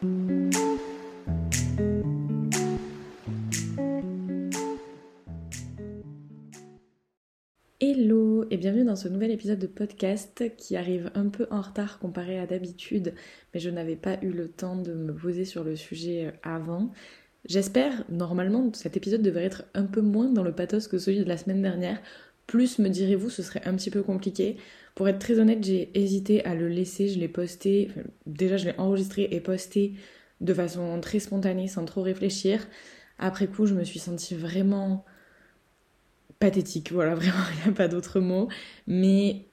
Hello et bienvenue dans ce nouvel épisode de podcast qui arrive un peu en retard comparé à d'habitude, mais je n'avais pas eu le temps de me poser sur le sujet avant. J'espère, normalement, cet épisode devrait être un peu moins dans le pathos que celui de la semaine dernière. Plus, me direz-vous, ce serait un petit peu compliqué. Pour être très honnête, j'ai hésité à le laisser, je l'ai posté, déjà je l'ai enregistré et posté de façon très spontanée, sans trop réfléchir. Après coup, je me suis sentie vraiment pathétique, voilà, vraiment, il n'y a pas d'autre mot. Mais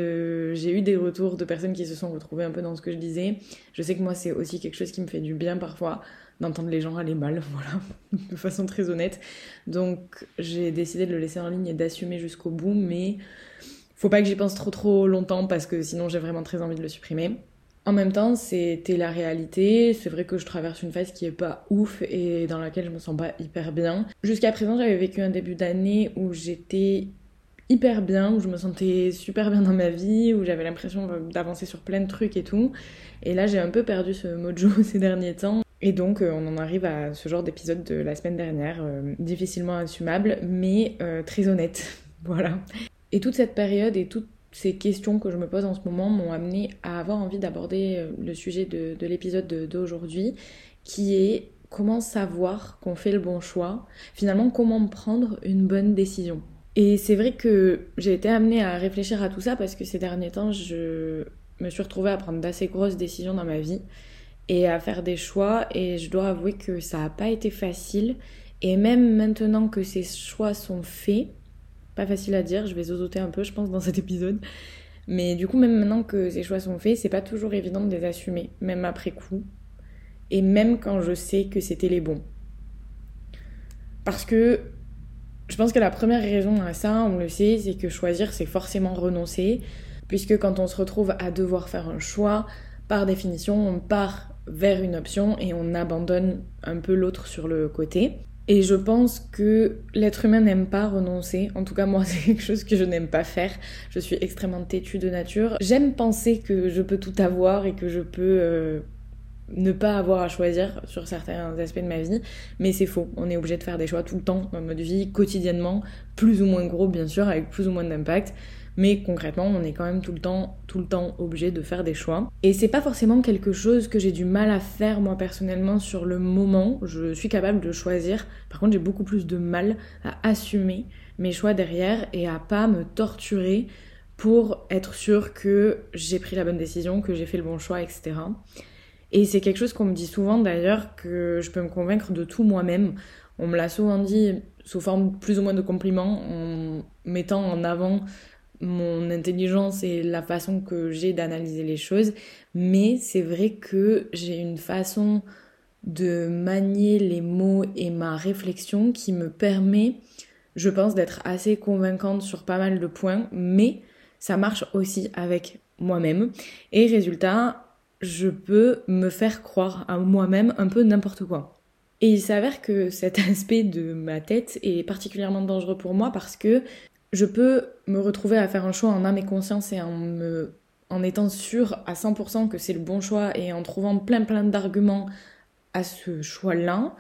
j'ai eu des retours de personnes qui se sont retrouvées un peu dans ce que je disais. Je sais que moi, c'est aussi quelque chose qui me fait du bien parfois, d'entendre les gens aller mal, voilà, de façon très honnête. Donc, j'ai décidé de le laisser en ligne et d'assumer jusqu'au bout, mais faut pas que j'y pense trop longtemps parce que sinon j'ai vraiment très envie de le supprimer. En même temps, c'était la réalité. C'est vrai que je traverse une phase qui est pas ouf et dans laquelle je me sens pas hyper bien. Jusqu'à présent, j'avais vécu un début d'année où j'étais hyper bien, où je me sentais super bien dans ma vie, où j'avais l'impression d'avancer sur plein de trucs et tout. Et là, j'ai un peu perdu ce mojo ces derniers temps. Et donc, on en arrive à ce genre d'épisode de la semaine dernière, difficilement assumable, mais très honnête. Voilà. Et toute cette période et toutes ces questions que je me pose en ce moment m'ont amené à avoir envie d'aborder le sujet de l'épisode d'aujourd'hui, qui est comment savoir qu'on fait le bon choix, finalement comment prendre une bonne décision. Et c'est vrai que j'ai été amenée à réfléchir à tout ça parce que ces derniers temps, je me suis retrouvée à prendre d'assez grosses décisions dans ma vie et à faire des choix, et je dois avouer que ça n'a pas été facile. Et même maintenant que ces choix sont faits, pas facile à dire, je vais zozoter un peu je pense dans cet épisode, mais du coup même maintenant que ces choix sont faits, c'est pas toujours évident de les assumer, même après coup, et même quand je sais que c'était les bons. Parce que je pense que la première raison à ça, on le sait, c'est que choisir c'est forcément renoncer, puisque quand on se retrouve à devoir faire un choix, par définition on part vers une option et on abandonne un peu l'autre sur le côté. Et je pense que l'être humain n'aime pas renoncer. En tout cas, moi, c'est quelque chose que je n'aime pas faire. Je suis extrêmement têtue de nature. J'aime penser que je peux tout avoir et que je peux ne pas avoir à choisir sur certains aspects de ma vie. Mais c'est faux. On est obligé de faire des choix tout le temps dans notre vie, quotidiennement, plus ou moins gros, bien sûr, avec plus ou moins d'impact. Mais concrètement, on est quand même tout le temps obligé de faire des choix. Et c'est pas forcément quelque chose que j'ai du mal à faire moi personnellement sur le moment. Je suis capable de choisir. Par contre, j'ai beaucoup plus de mal à assumer mes choix derrière et à pas me torturer pour être sûre que j'ai pris la bonne décision, que j'ai fait le bon choix, etc. Et c'est quelque chose qu'on me dit souvent d'ailleurs, que je peux me convaincre de tout moi-même. On me l'a souvent dit sous forme plus ou moins de compliments, en mettant en avant mon intelligence et la façon que j'ai d'analyser les choses, mais c'est vrai que j'ai une façon de manier les mots et ma réflexion qui me permet, je pense, d'être assez convaincante sur pas mal de points, mais ça marche aussi avec moi-même. Et résultat, je peux me faire croire à moi-même un peu n'importe quoi. Et il s'avère que cet aspect de ma tête est particulièrement dangereux pour moi parce que je peux me retrouver à faire un choix en âme et conscience et en étant sûre à 100% que c'est le bon choix et en trouvant plein d'arguments à ce choix-là.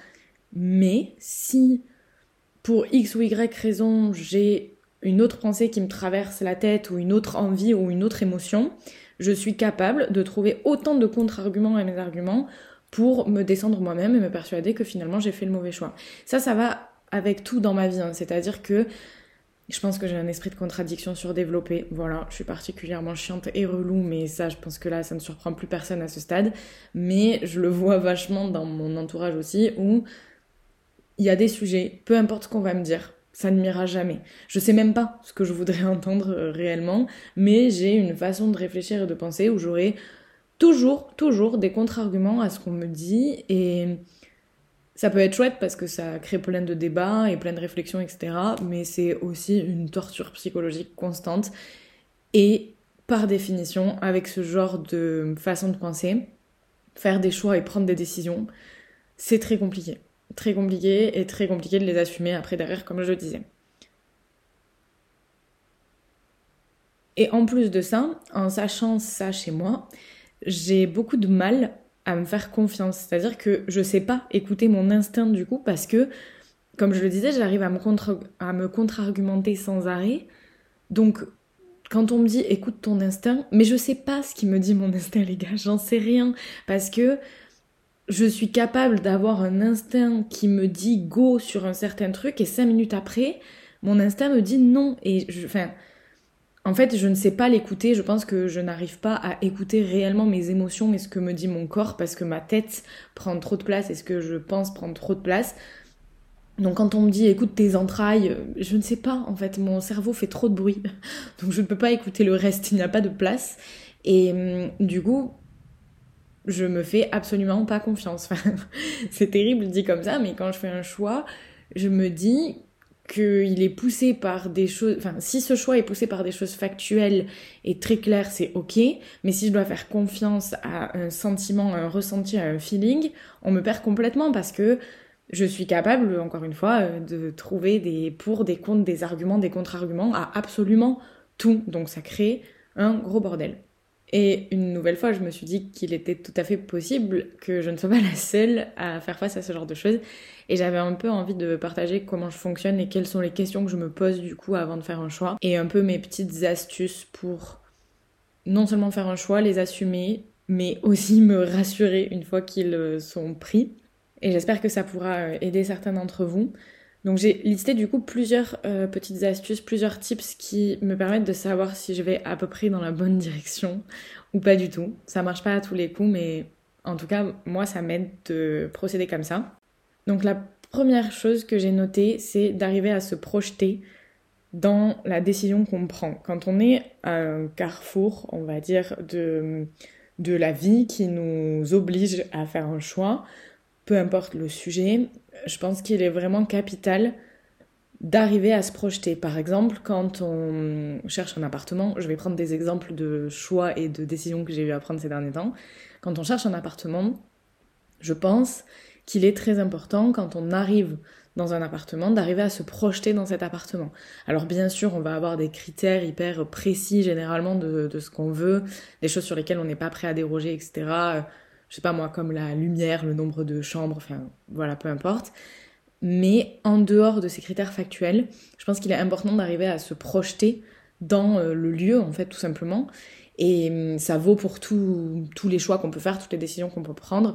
Mais si pour X ou Y raison j'ai une autre pensée qui me traverse la tête ou une autre envie ou une autre émotion, je suis capable de trouver autant de contre-arguments à mes arguments pour me descendre moi-même et me persuader que finalement j'ai fait le mauvais choix. Ça va avec tout dans ma vie, hein. C'est-à-dire que je pense que j'ai un esprit de contradiction surdéveloppé. Voilà, je suis particulièrement chiante et relou, mais ça, je pense que là, ça ne surprend plus personne à ce stade. Mais je le vois vachement dans mon entourage aussi, où il y a des sujets, peu importe ce qu'on va me dire, ça ne m'ira jamais. Je sais même pas ce que je voudrais entendre réellement, mais j'ai une façon de réfléchir et de penser où j'aurai toujours des contre-arguments à ce qu'on me dit, et ça peut être chouette parce que ça crée plein de débats et plein de réflexions, etc. Mais c'est aussi une torture psychologique constante. Et par définition, avec ce genre de façon de penser, faire des choix et prendre des décisions, c'est très compliqué. Très compliqué et très compliqué de les assumer après derrière, comme je le disais. Et en plus de ça, en sachant ça chez moi, j'ai beaucoup de mal à me faire confiance. C'est-à-dire que je sais pas écouter mon instinct du coup parce que, comme je le disais, j'arrive à me contre-argumenter sans arrêt. Donc, quand on me dit écoute ton instinct, mais je sais pas ce qui me dit mon instinct, les gars, j'en sais rien. Parce que je suis capable d'avoir un instinct qui me dit go sur un certain truc et 5 minutes après, mon instinct me dit non. En fait, je ne sais pas l'écouter. Je pense que je n'arrive pas à écouter réellement mes émotions et ce que me dit mon corps parce que ma tête prend trop de place et ce que je pense prend trop de place. Donc quand on me dit écoute tes entrailles, je ne sais pas en fait, mon cerveau fait trop de bruit. Donc je ne peux pas écouter le reste, il n'y a pas de place. Et du coup, je me fais absolument pas confiance. Enfin, c'est terrible dit comme ça, mais quand je fais un choix, je me dis qu'il est poussé par des choses... Enfin, si ce choix est poussé par des choses factuelles et très claires, c'est ok. Mais si je dois faire confiance à un sentiment, à un ressenti, à un feeling, on me perd complètement parce que je suis capable, encore une fois, de trouver des pour, des contre, des arguments, des contre-arguments à absolument tout. Donc ça crée un gros bordel. Et une nouvelle fois, je me suis dit qu'il était tout à fait possible que je ne sois pas la seule à faire face à ce genre de choses. Et j'avais un peu envie de partager comment je fonctionne et quelles sont les questions que je me pose du coup avant de faire un choix. Et un peu mes petites astuces pour non seulement faire un choix, les assumer, mais aussi me rassurer une fois qu'ils sont pris. Et j'espère que ça pourra aider certains d'entre vous. Donc j'ai listé du coup plusieurs petites astuces, plusieurs tips qui me permettent de savoir si je vais à peu près dans la bonne direction ou pas du tout. Ça marche pas à tous les coups, mais en tout cas, moi, ça m'aide de procéder comme ça. Donc la première chose que j'ai notée, c'est d'arriver à se projeter dans la décision qu'on prend. Quand on est à un carrefour, on va dire, de la vie qui nous oblige à faire un choix, peu importe le sujet, je pense qu'il est vraiment capital d'arriver à se projeter. Par exemple, quand on cherche un appartement, je vais prendre des exemples de choix et de décisions que j'ai eu à prendre ces derniers temps. Quand on cherche un appartement, je pense qu'il est très important quand on arrive dans un appartement d'arriver à se projeter dans cet appartement. Alors bien sûr, on va avoir des critères hyper précis généralement de ce qu'on veut, des choses sur lesquelles on n'est pas prêt à déroger, etc. Je sais pas moi, comme la lumière, le nombre de chambres, enfin voilà, peu importe. Mais en dehors de ces critères factuels, je pense qu'il est important d'arriver à se projeter dans le lieu, en fait, tout simplement. Et ça vaut pour tous les choix qu'on peut faire, toutes les décisions qu'on peut prendre.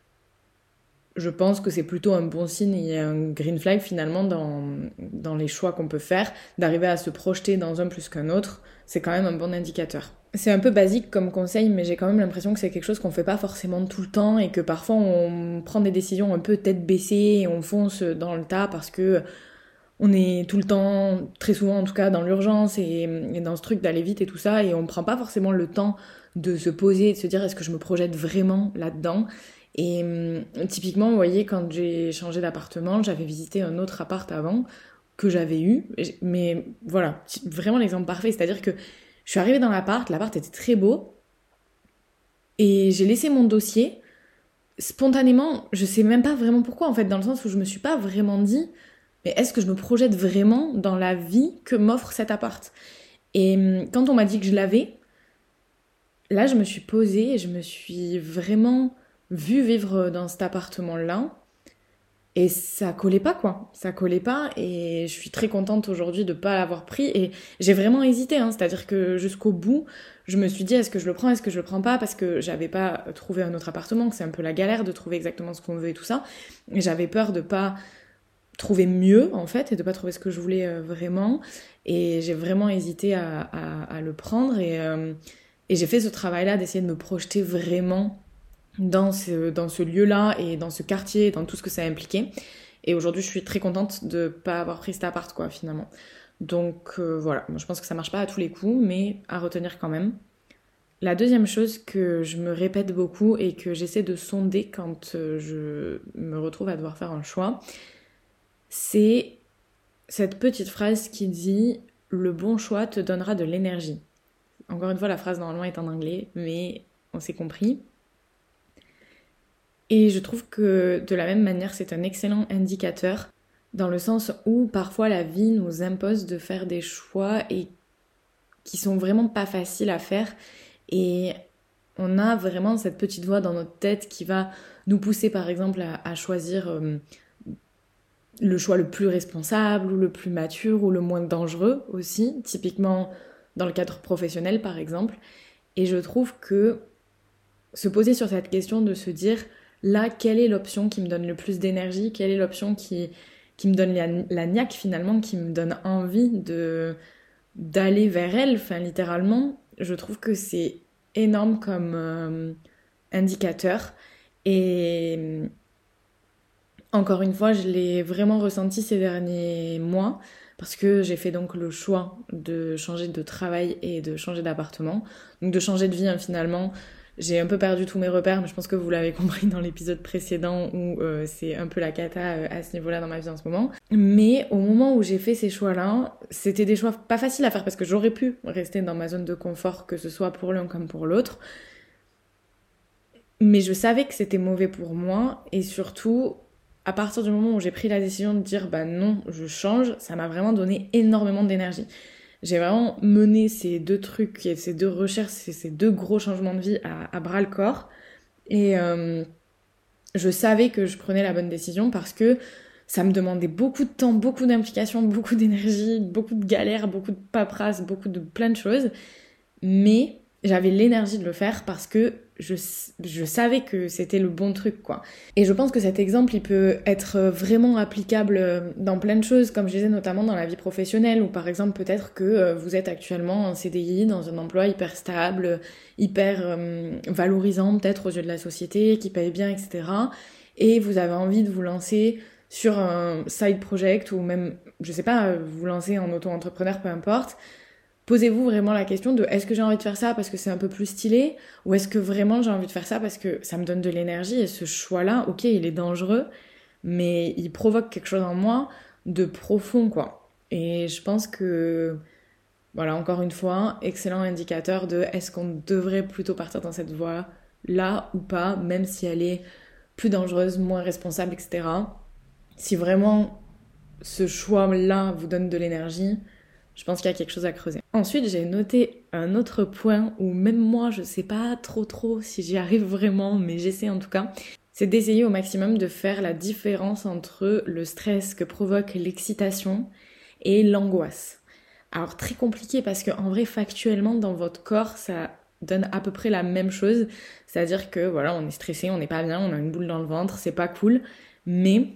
Je pense que c'est plutôt un bon signe et un green flag finalement dans les choix qu'on peut faire, d'arriver à se projeter dans un plus qu'un autre, c'est quand même un bon indicateur. C'est un peu basique comme conseil, mais j'ai quand même l'impression que c'est quelque chose qu'on fait pas forcément tout le temps et que parfois on prend des décisions un peu tête baissée et on fonce dans le tas parce que on est tout le temps, très souvent en tout cas, dans l'urgence et dans ce truc d'aller vite et tout ça, et on prend pas forcément le temps de se poser et de se dire est-ce que je me projette vraiment là-dedans. Et typiquement, vous voyez, quand j'ai changé d'appartement, j'avais visité un autre appart avant que j'avais eu, mais voilà, vraiment l'exemple parfait, c'est-à-dire que je suis arrivée dans l'appart était très beau, et j'ai laissé mon dossier, spontanément, je sais même pas vraiment pourquoi, en fait, dans le sens où je me suis pas vraiment dit, mais est-ce que je me projette vraiment dans la vie que m'offre cet appart? Et quand on m'a dit que je l'avais, là, je me suis posée et je me suis vraiment vue vivre dans cet appartement-là. Et ça collait pas, quoi. Ça collait pas. Et je suis très contente aujourd'hui de pas l'avoir pris. Et j'ai vraiment hésité, hein. C'est-à-dire que jusqu'au bout, je me suis dit, est-ce que je le prends, est-ce que je le prends pas? Parce que j'avais pas trouvé un autre appartement, que c'est un peu la galère de trouver exactement ce qu'on veut et tout ça. Et j'avais peur de pas trouver mieux, en fait, et de pas trouver ce que je voulais vraiment. Et j'ai vraiment hésité à le prendre. Et j'ai fait ce travail-là d'essayer de me projeter vraiment dans ce lieu-là et dans ce quartier, dans tout ce que ça impliquait. Et aujourd'hui, je suis très contente de pas avoir pris cet appart, quoi, finalement. Donc voilà, moi, je pense que ça marche pas à tous les coups, mais à retenir quand même. La deuxième chose que je me répète beaucoup et que j'essaie de sonder quand je me retrouve à devoir faire un choix, c'est cette petite phrase qui dit « Le bon choix te donnera de l'énergie ». Encore une fois, la phrase normalement est en anglais, mais on s'est compris. Et je trouve que de la même manière, c'est un excellent indicateur dans le sens où parfois la vie nous impose de faire des choix et qui sont vraiment pas faciles à faire. Et on a vraiment cette petite voix dans notre tête qui va nous pousser par exemple à choisir le choix le plus responsable ou le plus mature ou le moins dangereux aussi, typiquement dans le cadre professionnel par exemple. Et je trouve que se poser sur cette question de se dire là, quelle est l'option qui me donne le plus d'énergie, quelle est l'option qui me donne la niaque finalement, qui me donne envie d'aller vers elle, enfin littéralement, je trouve que c'est énorme comme indicateur. Et encore une fois, je l'ai vraiment ressenti ces derniers mois parce que j'ai fait donc le choix de changer de travail et de changer d'appartement, donc de changer de vie finalement. J'ai un peu perdu tous mes repères, mais je pense que vous l'avez compris dans l'épisode précédent où c'est un peu la cata à ce niveau-là dans ma vie en ce moment. Mais au moment où j'ai fait ces choix-là, c'était des choix pas faciles à faire parce que j'aurais pu rester dans ma zone de confort, que ce soit pour l'un comme pour l'autre. Mais je savais que c'était mauvais pour moi et surtout, à partir du moment où j'ai pris la décision de dire bah non, je change, ça m'a vraiment donné énormément d'énergie. J'ai vraiment mené ces deux trucs, ces deux recherches, ces deux gros changements de vie à bras le corps. Et je savais que je prenais la bonne décision parce que ça me demandait beaucoup de temps, beaucoup d'implication, beaucoup d'énergie, beaucoup de galères, beaucoup de paperasse, beaucoup de plein de choses. Mais j'avais l'énergie de le faire parce que je savais que c'était le bon truc, quoi. Et je pense que cet exemple, il peut être vraiment applicable dans plein de choses, comme je disais, notamment dans la vie professionnelle, ou par exemple, peut-être que vous êtes actuellement en CDI, dans un emploi hyper stable, hyper valorisant, peut-être aux yeux de la société, qui paye bien, etc. Et vous avez envie de vous lancer sur un side project, ou même, je sais pas, vous lancer en auto-entrepreneur, peu importe. Posez-vous vraiment la question de est-ce que j'ai envie de faire ça parce que c'est un peu plus stylé ou est-ce que vraiment j'ai envie de faire ça parce que ça me donne de l'énergie et ce choix-là, ok, il est dangereux, mais il provoque quelque chose en moi de profond, quoi. Et je pense que, voilà, encore une fois, excellent indicateur de est-ce qu'on devrait plutôt partir dans cette voie-là ou pas, même si elle est plus dangereuse, moins responsable, etc. Si vraiment ce choix-là vous donne de l'énergie, je pense qu'il y a quelque chose à creuser. Ensuite, j'ai noté un autre point où même moi, je sais pas trop si j'y arrive vraiment, mais j'essaie en tout cas. C'est d'essayer au maximum de faire la différence entre le stress que provoque l'excitation et l'angoisse. Alors très compliqué parce que en vrai, factuellement, dans votre corps, ça donne à peu près la même chose. C'est-à-dire que voilà, on est stressé, on n'est pas bien, on a une boule dans le ventre, c'est pas cool, mais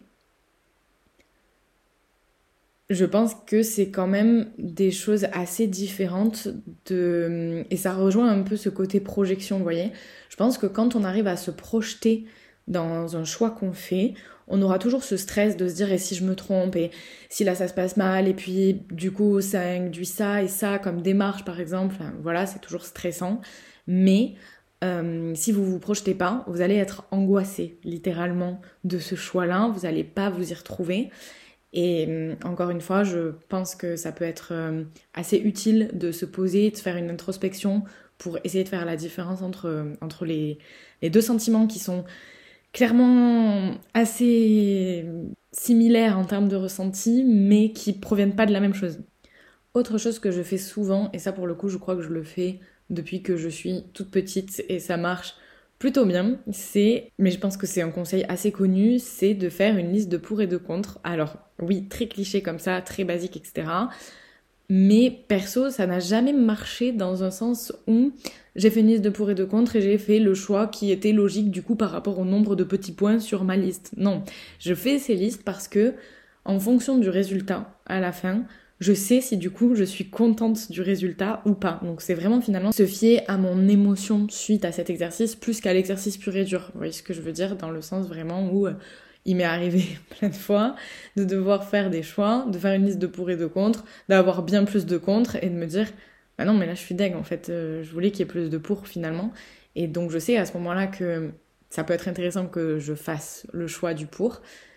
je pense que c'est quand même des choses assez différentes et ça rejoint un peu ce côté projection, vous voyez. Je pense que quand on arrive à se projeter dans un choix qu'on fait, on aura toujours ce stress de se dire et si je me trompe et si là ça se passe mal et puis du coup ça induit ça et ça comme démarche par exemple, enfin, voilà, c'est toujours stressant. Mais si vous vous projetez pas, vous allez être angoissé littéralement de ce choix-là, vous n'allez pas vous y retrouver. Et encore une fois, je pense que ça peut être assez utile de se poser, de faire une introspection pour essayer de faire la différence entre les deux sentiments qui sont clairement assez similaires en termes de ressenti, mais qui proviennent pas de la même chose. Autre chose que je fais souvent, et ça pour le coup je crois que je le fais depuis que je suis toute petite et ça marche plutôt bien, mais je pense que c'est un conseil assez connu, c'est de faire une liste de pour et de contre. Alors oui, très cliché comme ça, très basique, etc. Mais perso, ça n'a jamais marché dans un sens où j'ai fait une liste de pour et de contre et j'ai fait le choix qui était logique du coup par rapport au nombre de petits points sur ma liste. Non, je fais ces listes parce que en fonction du résultat à la fin, je sais si du coup je suis contente du résultat ou pas. Donc c'est vraiment finalement se fier à mon émotion suite à cet exercice plus qu'à l'exercice pur et dur. Vous voyez ce que je veux dire dans le sens vraiment où il m'est arrivé plein de fois de devoir faire des choix, de faire une liste de pour et de contre, d'avoir bien plus de contre et de me dire bah non mais là je suis deg en fait, je voulais qu'il y ait plus de pour finalement. Et donc je sais à ce moment-là que ça peut être intéressant que je fasse le choix du pour.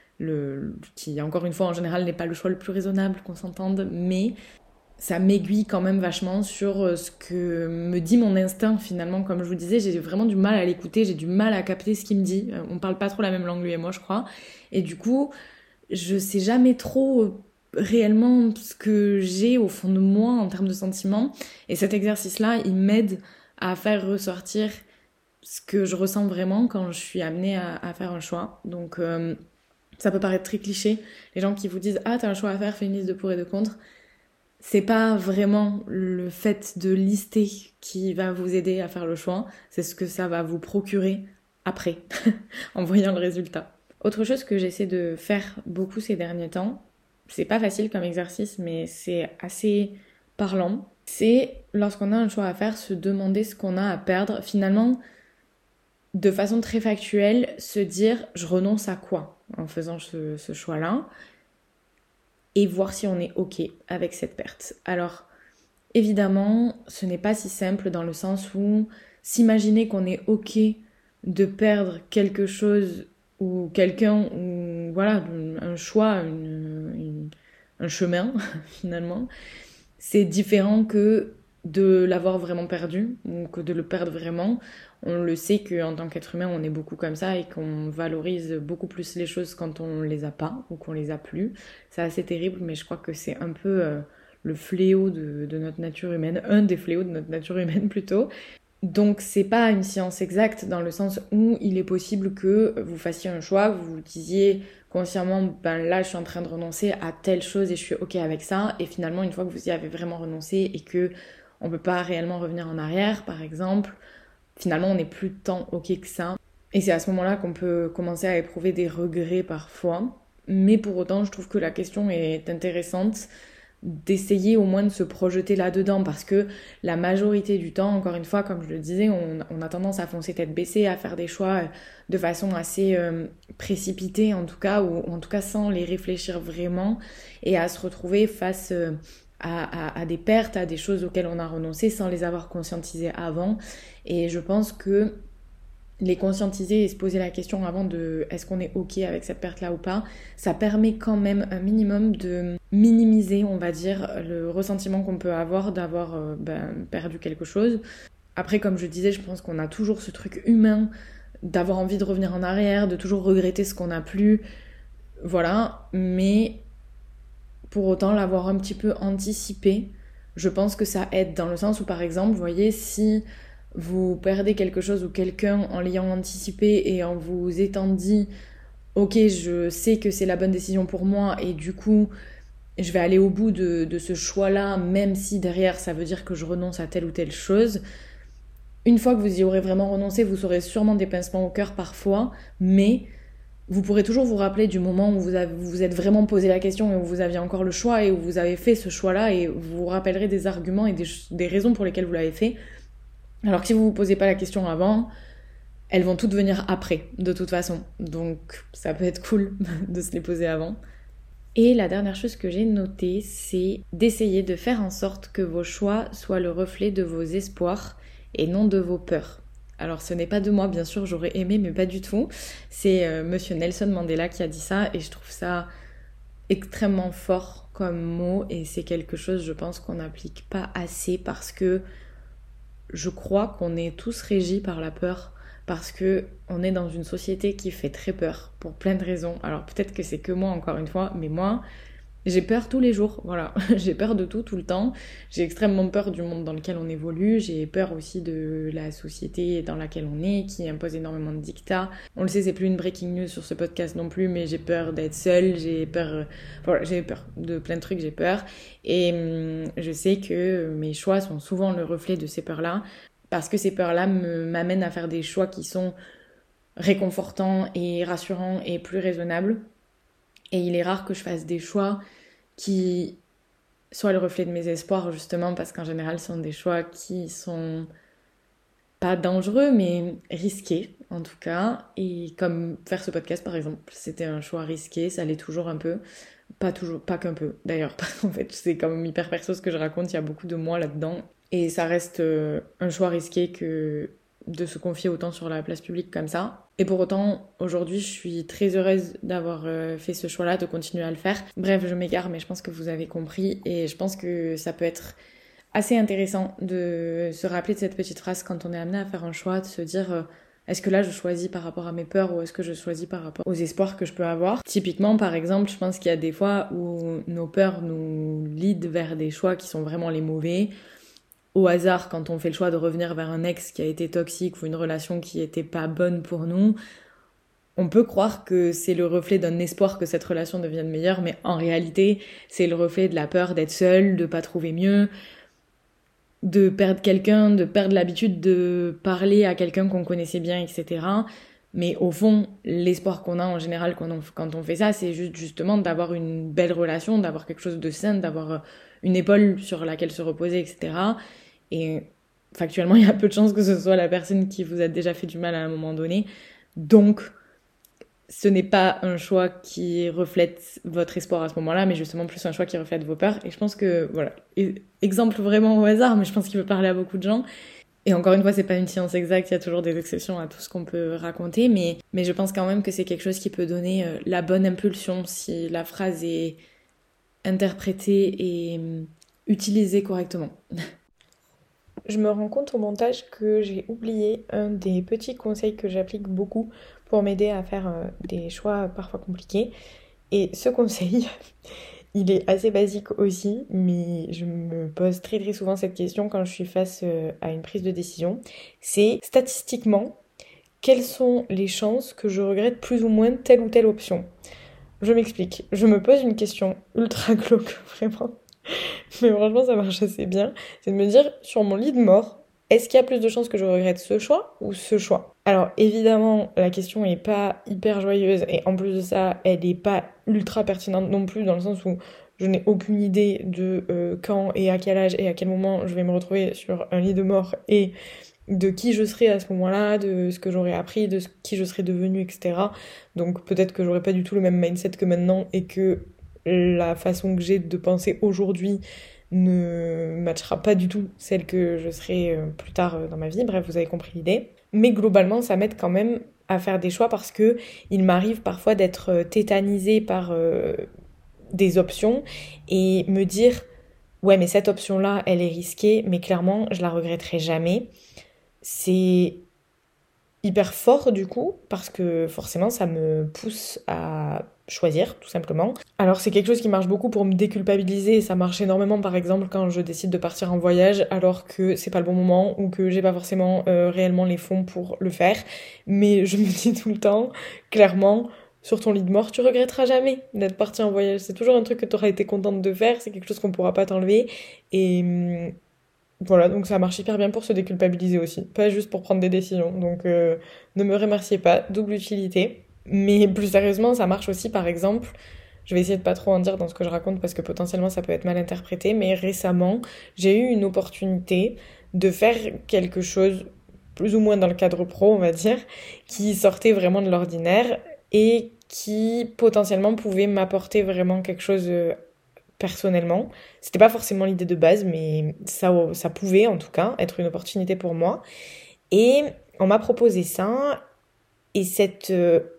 Qui encore une fois en général n'est pas le choix le plus raisonnable qu'on s'entende, mais ça m'aiguille quand même vachement sur ce que me dit mon instinct finalement. Comme je vous disais, j'ai vraiment du mal à l'écouter, j'ai du mal à capter ce qu'il me dit, on parle pas trop la même langue lui et moi je crois, et du coup je sais jamais trop réellement ce que j'ai au fond de moi en termes de sentiments, et cet exercice là il m'aide à faire ressortir ce que je ressens vraiment quand je suis amenée à faire un choix. Donc ça peut paraître très cliché, les gens qui vous disent « Ah, t'as un choix à faire, fais une liste de pour et de contre ». C'est pas vraiment le fait de lister qui va vous aider à faire le choix, c'est ce que ça va vous procurer après, en voyant le résultat. Autre chose que j'essaie de faire beaucoup ces derniers temps, c'est pas facile comme exercice, mais c'est assez parlant, c'est lorsqu'on a un choix à faire, se demander ce qu'on a à perdre. Finalement, de façon très factuelle, se dire je renonce à quoi en faisant ce choix-là, et voir si on est OK avec cette perte. Alors, évidemment, ce n'est pas si simple dans le sens où s'imaginer qu'on est OK de perdre quelque chose ou quelqu'un, ou voilà, un choix, un chemin, finalement, c'est différent que de l'avoir vraiment perdu, ou que de le perdre vraiment. On le sait qu'en tant qu'être humain, on est beaucoup comme ça et qu'on valorise beaucoup plus les choses quand on les a pas ou qu'on les a plus. C'est assez terrible, mais je crois que c'est un peu le fléau de notre nature humaine, un des fléaux de notre nature humaine plutôt. Donc c'est pas une science exacte dans le sens où il est possible que vous fassiez un choix, vous disiez consciemment ben là je suis en train de renoncer à telle chose et je suis ok avec ça, et finalement une fois que vous y avez vraiment renoncé et que on peut pas réellement revenir en arrière par exemple, finalement on n'est plus tant ok que ça, et c'est à ce moment-là qu'on peut commencer à éprouver des regrets parfois. Mais pour autant je trouve que la question est intéressante d'essayer au moins de se projeter là-dedans, parce que la majorité du temps, encore une fois, comme je le disais, on a tendance à foncer tête baissée, à faire des choix de façon assez précipitée en tout cas, ou en tout cas sans les réfléchir vraiment, et à se retrouver face à des pertes, à des choses auxquelles on a renoncé sans les avoir conscientisées avant. Et je pense que les conscientiser et se poser la question avant de est-ce qu'on est ok avec cette perte là ou pas, ça permet quand même un minimum de minimiser, on va dire, le ressentiment qu'on peut avoir d'avoir perdu quelque chose. Après, comme je disais, je pense qu'on a toujours ce truc humain d'avoir envie de revenir en arrière, de toujours regretter ce qu'on n'a plus, voilà, mais pour autant l'avoir un petit peu anticipé, je pense que ça aide dans le sens où par exemple, vous voyez, si vous perdez quelque chose ou quelqu'un en l'ayant anticipé et en vous étant dit ok, je sais que c'est la bonne décision pour moi et du coup je vais aller au bout de ce choix là, même si derrière ça veut dire que je renonce à telle ou telle chose, une fois que vous y aurez vraiment renoncé, vous aurez sûrement des pincements au cœur parfois, mais vous pourrez toujours vous rappeler du moment où vous vous êtes vraiment posé la question et où vous aviez encore le choix et où vous avez fait ce choix là, et vous vous rappellerez des arguments et des raisons pour lesquelles vous l'avez fait. Alors que si vous vous posez pas la question avant, elles vont toutes venir après, de toute façon. Donc ça peut être cool de se les poser avant. Et la dernière chose que j'ai notée, c'est d'essayer de faire en sorte que vos choix soient le reflet de vos espoirs et non de vos peurs. Alors ce n'est pas de moi, bien sûr, j'aurais aimé, mais pas du tout. C'est Monsieur Nelson Mandela qui a dit ça, et je trouve ça extrêmement fort comme mot, et c'est quelque chose, je pense, qu'on n'applique pas assez, parce que je crois qu'on est tous régis par la peur, parce que on est dans une société qui fait très peur pour plein de raisons. Alors peut-être que c'est que moi encore une fois, mais moi j'ai peur tous les jours, voilà. J'ai peur de tout le temps. J'ai extrêmement peur du monde dans lequel on évolue. J'ai peur aussi de la société dans laquelle on est, qui impose énormément de dictats. On le sait, c'est plus une breaking news sur ce podcast non plus, mais j'ai peur d'être seule, j'ai peur, voilà, j'ai peur de plein de trucs, j'ai peur. Et je sais que mes choix sont souvent le reflet de ces peurs-là, parce que ces peurs-là m'amènent à faire des choix qui sont réconfortants et rassurants et plus raisonnables. Et il est rare que je fasse des choix qui soient le reflet de mes espoirs, justement, parce qu'en général, ce sont des choix qui sont pas dangereux, mais risqués, en tout cas. Et comme faire ce podcast, par exemple, c'était un choix risqué, ça l'est toujours un peu. Pas toujours, pas qu'un peu, d'ailleurs. En fait, c'est quand même hyper perso ce que je raconte, il y a beaucoup de moi là-dedans. Et ça reste un choix risqué que de se confier autant sur la place publique comme ça. Et pour autant, aujourd'hui, je suis très heureuse d'avoir fait ce choix-là, de continuer à le faire. Bref, je m'égare, mais je pense que vous avez compris, et je pense que ça peut être assez intéressant de se rappeler de cette petite phrase quand on est amené à faire un choix, de se dire est-ce que là je choisis par rapport à mes peurs, ou est-ce que je choisis par rapport aux espoirs que je peux avoir. Typiquement, par exemple, je pense qu'il y a des fois où nos peurs nous leadent vers des choix qui sont vraiment les mauvais, au hasard quand on fait le choix de revenir vers un ex qui a été toxique ou une relation qui était pas bonne pour nous, on peut croire que c'est le reflet d'un espoir que cette relation devienne meilleure, mais en réalité, c'est le reflet de la peur d'être seul, de pas trouver mieux, de perdre quelqu'un, de perdre l'habitude de parler à quelqu'un qu'on connaissait bien, etc. Mais au fond, l'espoir qu'on a en général quand on fait ça, c'est justement d'avoir une belle relation, d'avoir quelque chose de sain, d'avoir une épaule sur laquelle se reposer, etc. Et factuellement, il y a peu de chances que ce soit la personne qui vous a déjà fait du mal à un moment donné. Donc, ce n'est pas un choix qui reflète votre espoir à ce moment-là, mais justement plus un choix qui reflète vos peurs. Et je pense que, voilà, exemple vraiment au hasard, mais je pense qu'il peut parler à beaucoup de gens. Et encore une fois, c'est pas une science exacte, il y a toujours des exceptions à tout ce qu'on peut raconter, mais je pense quand même que c'est quelque chose qui peut donner la bonne impulsion si la phrase est interprétée et utilisée correctement. Je me rends compte au montage que j'ai oublié un des petits conseils que j'applique beaucoup pour m'aider à faire des choix parfois compliqués. Et ce conseil, il est assez basique aussi, mais je me pose très très souvent cette question quand je suis face à une prise de décision. C'est statistiquement, quelles sont les chances que je regrette plus ou moins telle ou telle option? Je m'explique. Je me pose une question ultra glauque, vraiment. Mais franchement, ça marche assez bien. C'est de me dire, sur mon lit de mort, est-ce qu'il y a plus de chances que je regrette ce choix ou ce choix? Alors évidemment, la question est pas hyper joyeuse et en plus de ça, elle est pas ultra pertinente non plus dans le sens où je n'ai aucune idée de quand et à quel âge et à quel moment je vais me retrouver sur un lit de mort et de qui je serai à ce moment-là, de ce que j'aurais appris, de qui je serais devenue, etc. Donc peut-être que j'aurais pas du tout le même mindset que maintenant et que la façon que j'ai de penser aujourd'hui ne matchera pas du tout celle que je serai plus tard dans ma vie. Bref, vous avez compris l'idée. Mais globalement, ça m'aide quand même à faire des choix parce que il m'arrive parfois d'être tétanisée par des options et me dire ouais, mais cette option-là, elle est risquée, mais clairement, je la regretterai jamais. C'est hyper fort du coup parce que forcément ça me pousse à choisir tout simplement. Alors c'est quelque chose qui marche beaucoup pour me déculpabiliser et ça marche énormément par exemple quand je décide de partir en voyage alors que c'est pas le bon moment ou que j'ai pas forcément réellement les fonds pour le faire, mais je me dis tout le temps clairement sur ton lit de mort tu regretteras jamais d'être parti en voyage, c'est toujours un truc que tu auras été contente de faire, c'est quelque chose qu'on pourra pas t'enlever et voilà, donc ça marche hyper bien pour se déculpabiliser aussi, pas juste pour prendre des décisions. Donc ne me remerciez pas, double utilité. Mais plus sérieusement, ça marche aussi par exemple, je vais essayer de pas trop en dire dans ce que je raconte parce que potentiellement ça peut être mal interprété, mais récemment, j'ai eu une opportunité de faire quelque chose, plus ou moins dans le cadre pro, on va dire, qui sortait vraiment de l'ordinaire et qui potentiellement pouvait m'apporter vraiment quelque chose personnellement. C'était pas forcément l'idée de base, mais ça pouvait en tout cas être une opportunité pour moi. Et on m'a proposé ça, et cette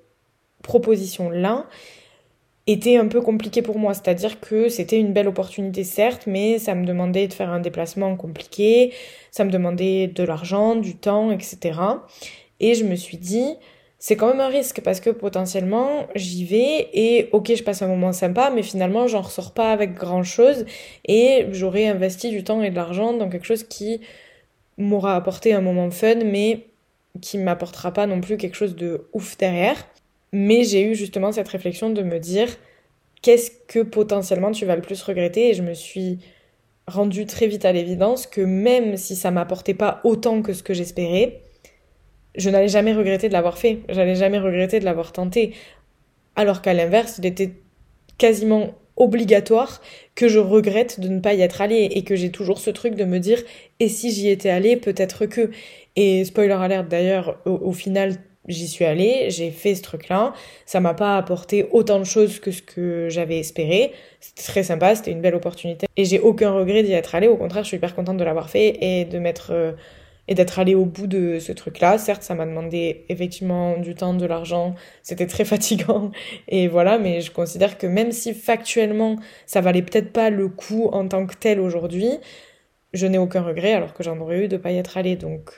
proposition-là était un peu compliquée pour moi. C'est-à-dire que c'était une belle opportunité, certes, mais ça me demandait de faire un déplacement compliqué, ça me demandait de l'argent, du temps, etc. Et je me suis dit, c'est quand même un risque parce que potentiellement j'y vais et ok je passe un moment sympa mais finalement j'en ressors pas avec grand chose et j'aurais investi du temps et de l'argent dans quelque chose qui m'aura apporté un moment fun mais qui m'apportera pas non plus quelque chose de ouf derrière. Mais j'ai eu justement cette réflexion de me dire qu'est-ce que potentiellement tu vas le plus regretter et je me suis rendue très vite à l'évidence que même si ça m'apportait pas autant que ce que j'espérais, je n'allais jamais regretter de l'avoir fait, j'allais jamais regretter de l'avoir tenté. Alors qu'à l'inverse, il était quasiment obligatoire que je regrette de ne pas y être allée et que j'ai toujours ce truc de me dire et si j'y étais allée, peut-être que. Et spoiler alert d'ailleurs, au final, j'y suis allée, j'ai fait ce truc-là, ça m'a pas apporté autant de choses que ce que j'avais espéré. C'était très sympa, c'était une belle opportunité et j'ai aucun regret d'y être allée, au contraire, je suis hyper contente de l'avoir fait et de m'être et d'être allée au bout de ce truc-là. Certes, ça m'a demandé effectivement du temps, de l'argent, c'était très fatigant, et voilà, mais je considère que même si factuellement ça valait peut-être pas le coup en tant que tel aujourd'hui, je n'ai aucun regret alors que j'en aurais eu de pas y être allée. Donc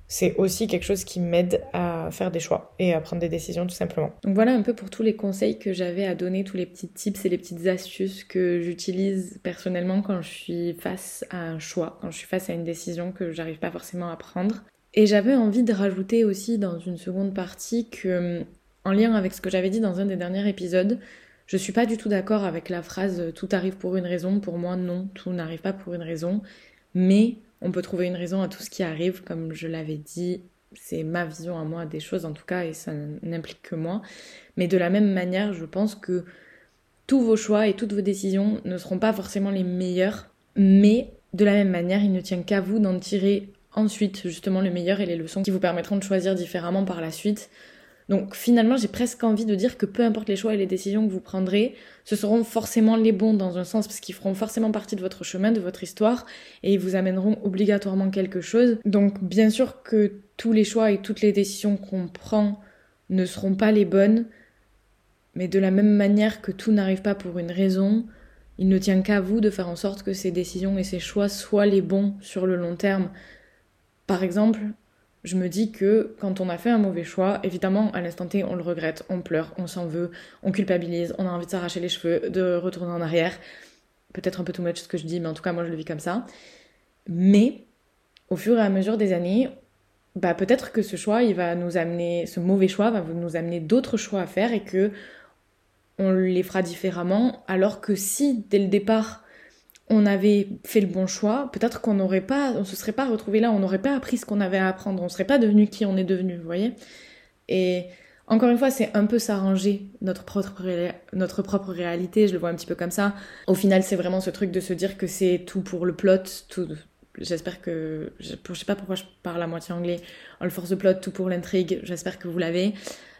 c'est aussi quelque chose qui m'aide à faire des choix et à prendre des décisions tout simplement. Donc voilà un peu pour tous les conseils que j'avais à donner, tous les petits tips et les petites astuces que j'utilise personnellement quand je suis face à un choix, quand je suis face à une décision que j'arrive pas forcément à prendre. Et j'avais envie de rajouter aussi dans une seconde partie que, en lien avec ce que j'avais dit dans un des derniers épisodes, je suis pas du tout d'accord avec la phrase « tout arrive pour une raison ». Pour moi, non, tout n'arrive pas pour une raison, mais on peut trouver une raison à tout ce qui arrive, comme je l'avais dit, c'est ma vision à moi des choses en tout cas, et ça n'implique que moi. Mais de la même manière, je pense que tous vos choix et toutes vos décisions ne seront pas forcément les meilleurs, mais de la même manière, il ne tient qu'à vous d'en tirer ensuite justement le meilleur et les leçons qui vous permettront de choisir différemment par la suite. Donc finalement, j'ai presque envie de dire que peu importe les choix et les décisions que vous prendrez, ce seront forcément les bons dans un sens, parce qu'ils feront forcément partie de votre chemin, de votre histoire, et ils vous amèneront obligatoirement quelque chose. Donc bien sûr que tous les choix et toutes les décisions qu'on prend ne seront pas les bonnes, mais de la même manière que tout n'arrive pas pour une raison, il ne tient qu'à vous de faire en sorte que ces décisions et ces choix soient les bons sur le long terme. Par exemple, je me dis que quand on a fait un mauvais choix, évidemment, à l'instant T, on le regrette, on pleure, on s'en veut, on culpabilise, on a envie de s'arracher les cheveux, de retourner en arrière. Peut-être un peu too much ce que je dis, mais en tout cas, moi, je le vis comme ça. Mais, au fur et à mesure des années, peut-être que ce choix, il va nous amener, ce mauvais choix va nous amener d'autres choix à faire et que on les fera différemment, alors que si, dès le départ, on avait fait le bon choix, peut-être qu'on on se serait pas retrouvé là, on n'aurait pas appris ce qu'on avait à apprendre, on serait pas devenu qui on est devenu, vous voyez. Et encore une fois, c'est un peu s'arranger notre propre réalité, je le vois un petit peu comme ça. Au final, c'est vraiment ce truc de se dire que c'est tout pour le plot, tout. J'espère que, je sais pas pourquoi je parle à moitié anglais, all for the plot, tout pour l'intrigue, j'espère que vous l'avez.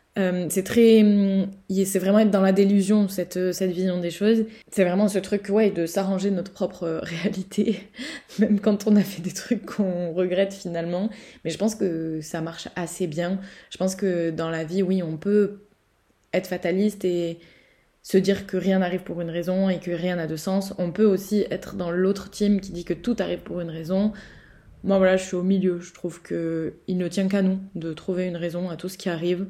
C'est vraiment être dans la délusion, cette vision des choses. C'est vraiment ce truc, ouais, de s'arranger notre propre réalité, même quand on a fait des trucs qu'on regrette finalement. Mais je pense que ça marche assez bien. Je pense que dans la vie, oui, on peut être fataliste et se dire que rien n'arrive pour une raison et que rien n'a de sens. On peut aussi être dans l'autre team qui dit que tout arrive pour une raison. Moi, voilà, je suis au milieu. Je trouve que il ne tient qu'à nous de trouver une raison à tout ce qui arrive.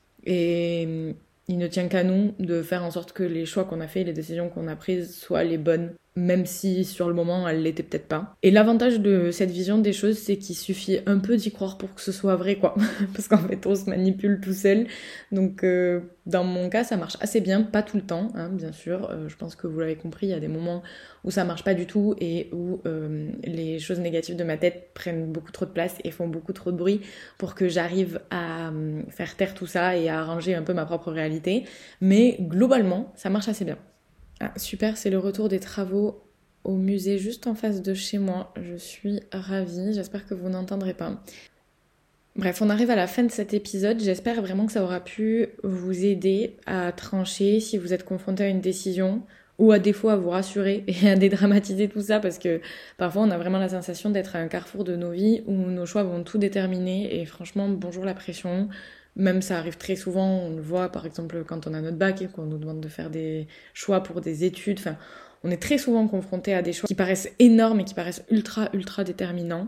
Et il ne tient qu'à nous de faire en sorte que les choix qu'on a faits, les décisions qu'on a prises soient les bonnes, même si sur le moment elles l'étaient peut-être pas. Et l'avantage de cette vision des choses, c'est qu'il suffit un peu d'y croire pour que ce soit vrai, quoi. Parce qu'en fait, on se manipule tout seul. Donc, dans mon cas, ça marche assez bien, pas tout le temps, hein, bien sûr. Je pense que vous l'avez compris, il y a des moments où ça marche pas du tout et où les choses négatives de ma tête prennent beaucoup trop de place et font beaucoup trop de bruit pour que j'arrive à faire taire tout ça et à arranger un peu ma propre réalité. Mais globalement, ça marche assez bien. Ah, super, c'est le retour des travaux au musée juste en face de chez moi. Je suis ravie, j'espère que vous n'entendrez pas. Bref, on arrive à la fin de cet épisode. J'espère vraiment que ça aura pu vous aider à trancher si vous êtes confronté à une décision ou à défaut à vous rassurer et à dédramatiser tout ça parce que parfois on a vraiment la sensation d'être à un carrefour de nos vies où nos choix vont tout déterminer et franchement, bonjour la pression. Même ça arrive très souvent, on le voit par exemple quand on a notre bac et qu'on nous demande de faire des choix pour des études. Enfin, on est très souvent confronté à des choix qui paraissent énormes et qui paraissent ultra déterminants.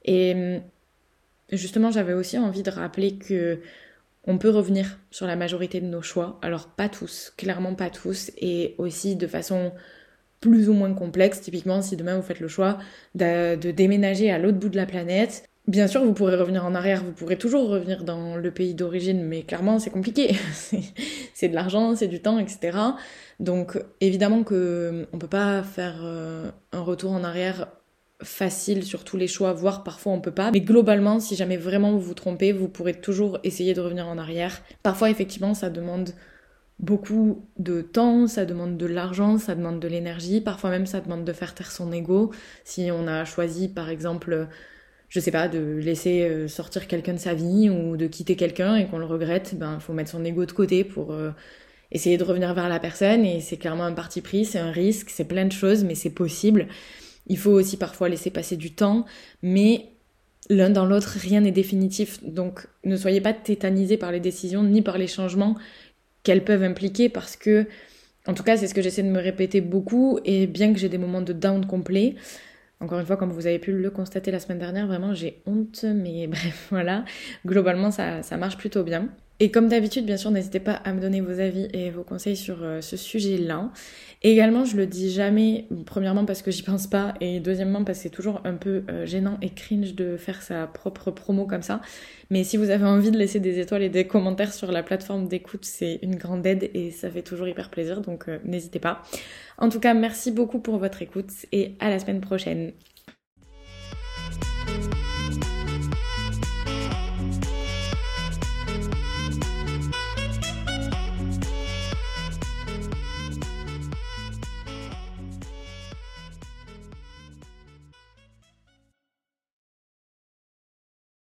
Et justement, j'avais aussi envie de rappeler que on peut revenir sur la majorité de nos choix. Alors pas tous, clairement pas tous, et aussi de façon plus ou moins complexe. Typiquement, si demain vous faites le choix de déménager à l'autre bout de la planète, bien sûr, vous pourrez revenir en arrière, vous pourrez toujours revenir dans le pays d'origine, mais clairement, c'est compliqué. C'est de l'argent, c'est du temps, etc. Donc, évidemment que on peut pas faire un retour en arrière facile sur tous les choix, voire parfois on peut pas. Mais globalement, si jamais vraiment vous vous trompez, vous pourrez toujours essayer de revenir en arrière. Parfois, effectivement, ça demande beaucoup de temps, ça demande de l'argent, ça demande de l'énergie. Parfois même, ça demande de faire taire son ego. Si on a choisi, par exemple, je sais pas, de laisser sortir quelqu'un de sa vie ou de quitter quelqu'un et qu'on le regrette, faut mettre son ego de côté pour essayer de revenir vers la personne. Et c'est clairement un parti pris, c'est un risque, c'est plein de choses, mais c'est possible. Il faut aussi parfois laisser passer du temps, mais l'un dans l'autre, rien n'est définitif. Donc ne soyez pas tétanisés par les décisions ni par les changements qu'elles peuvent impliquer parce que, en tout cas, c'est ce que j'essaie de me répéter beaucoup et bien que j'ai des moments de down complet, Encore une fois, comme vous avez pu le constater la semaine dernière, vraiment j'ai honte, mais bref, voilà. Globalement, ça marche plutôt bien. Et comme d'habitude, bien sûr, n'hésitez pas à me donner vos avis et vos conseils sur ce sujet-là. Et également, je le dis jamais, premièrement parce que j'y pense pas, et deuxièmement parce que c'est toujours un peu gênant et cringe de faire sa propre promo comme ça. Mais si vous avez envie de laisser des étoiles et des commentaires sur la plateforme d'écoute, c'est une grande aide et ça fait toujours hyper plaisir, donc n'hésitez pas. En tout cas, merci beaucoup pour votre écoute et à la semaine prochaine.